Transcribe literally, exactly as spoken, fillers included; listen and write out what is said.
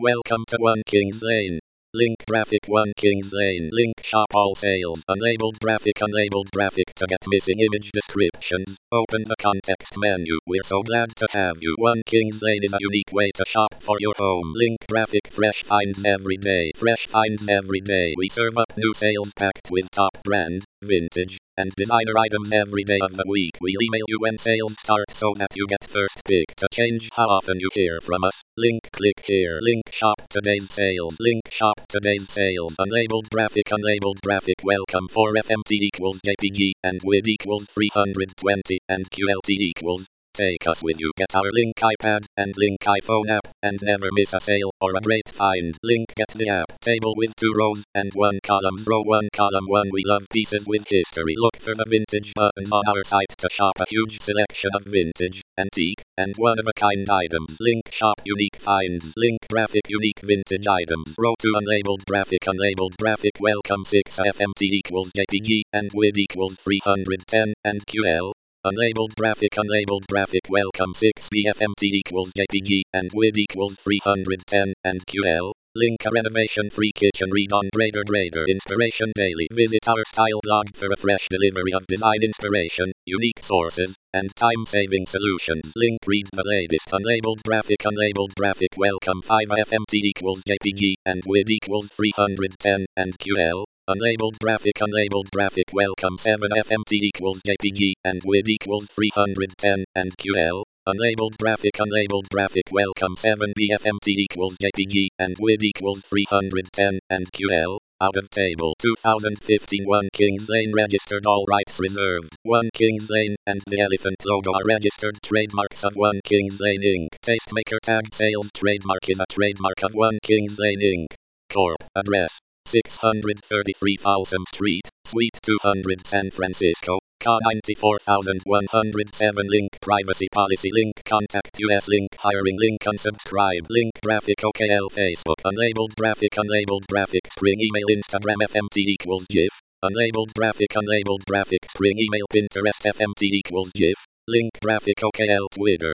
Welcome to One Kings Lane. Link graphic One Kings Lane. Link shop all sales. Unlabeled graphic Unlabeled graphic to get missing image descriptions. Open the context menu. We're so glad to have you. One Kings Lane is a unique way to shop for your home. Link graphic fresh finds every day. Fresh finds every day. We serve up new sales packed with top brand, vintage, and designer items every day of the week. We'll email you when sales start so that you get first pick. To change how often you hear from us, link click here. Link shop today's sales. Link shop today's sales. Unlabeled graphic Unlabeled graphic. Welcome for F M T equals J P G and width equals three hundred twenty and Q L T equals. Take us with you. Get our Link iPad and Link iPhone app and never miss a sale or a great find. Link get the app. Table with two rows and one column. Row one column one. We love pieces with history. Look for the vintage buttons on our site to shop a huge selection of vintage, antique, and one-of-a-kind items. Link shop unique finds. Link graphic unique vintage items. Row two unlabeled graphic Unlabeled graphic. Welcome six F M T equals J P G and width equals three hundred ten and Q L. Unlabeled graphic Unlabeled graphic. Welcome six B F M T equals J P G and width equals three hundred ten and Q L. Link a renovation free kitchen read on Grader Grader Inspiration Daily. Visit our style blog for a fresh delivery of design inspiration, unique sources, and time-saving solutions. Link read the latest unlabeled graphic Unlabeled graphic. Welcome five F M T equals J P G and width equals three hundred ten and Q L. Unlabeled graphic Unlabeled graphic. Welcome seven F M T equals J P G and width equals three hundred ten and Q L. Unlabeled graphic Unlabeled graphic. Welcome seven B F M T equals J P G and width equals three hundred ten and Q L. Out of table two thousand fifteen. One Kings Lane registered, all rights reserved. One Kings Lane and the elephant logo are registered trademarks of One Kings Lane Incorporated. Tastemaker tag sales trademark is a trademark of One Kings Lane Incorporated. Corp. Address six thirty-three Folsom Street, Suite two hundred, San Francisco, C A ninety-four thousand one hundred seven. Link privacy policy. Link contact us. Link hiring. Link unsubscribe. Link graphic O K L Facebook. Unlabeled graphic Unlabeled graphic. Spring email Instagram F M T equals GIF. Unlabeled graphic Unlabeled graphic. Spring email Pinterest F M T equals GIF. Link graphic O K L Twitter.